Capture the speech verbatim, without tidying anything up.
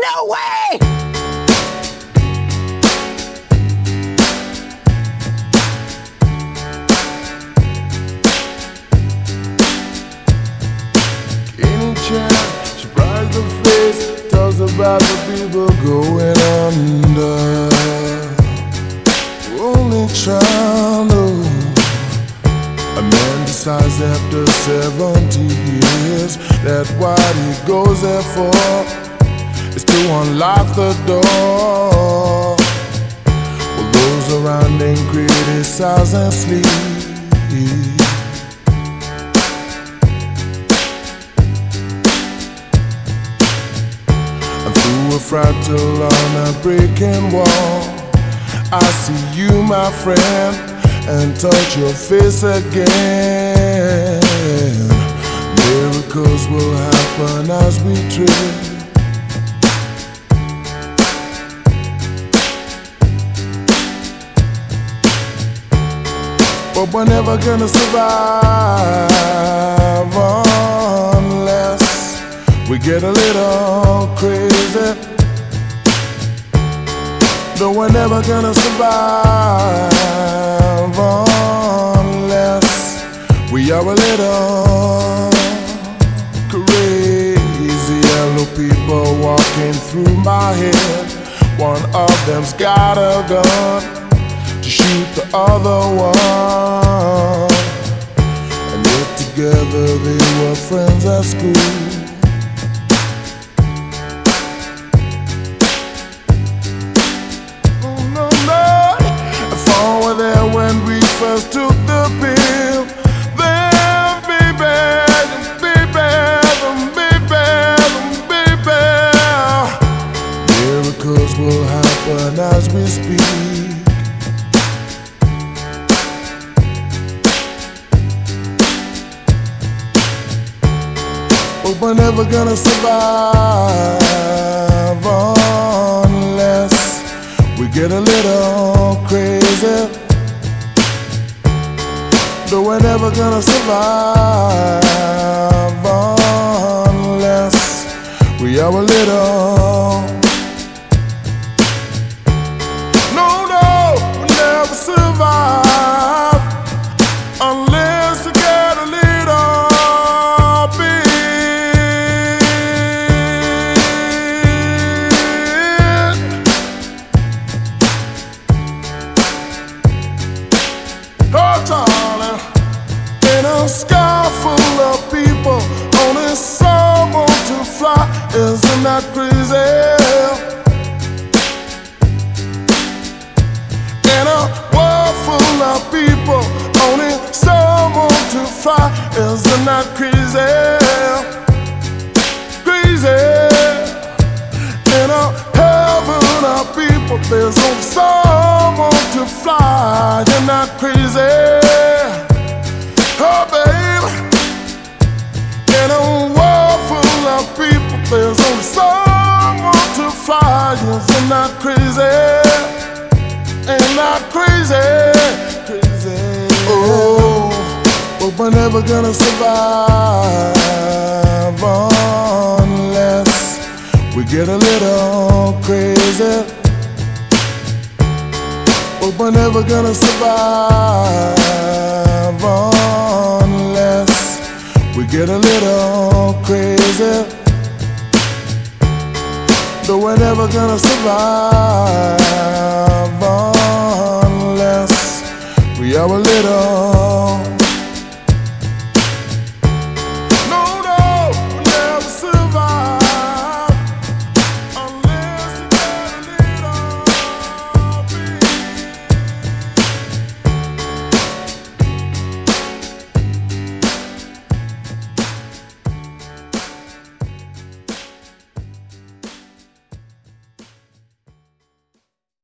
no way! Any chance, surprise the face, tells about the people going under. Only trying to. A man decides after seventy years that what he goes there for is to unlock the door. Well, those around him criticize and sleep. And through a fractal on a breaking wall, I see you, my friend, and touch your face again. Miracles will happen as we trade. But we're never gonna survive unless we get a little crazy. No, we're never gonna survive unless we are a little crazy. Yellow people walking through my head. One of them's got a gun to shoot the other one. And yet together they were friends at school. When we first took the pill, then baby, baby, baby, baby, miracles will happen as we speak. But we're never gonna survive unless we get a little crazy. No, we're never gonna survive unless we are a little. No, no, we'll never survive unless we get a little bit. Oh, darling. In a sky full of people, only someone to fly. Isn't that crazy? In a world full of people, only someone to fly. Isn't that crazy? Crazy. In a heaven of people, there's only someone to fly. Isn't that crazy? Oh, babe, in a world full of people, there's only someone to fly. Isn't that crazy? Ain't that crazy? Crazy. Oh, but we're never gonna survive unless we get a little crazy. But we're never gonna survive unless we get a little crazy. No, we're never gonna survive unless we are a little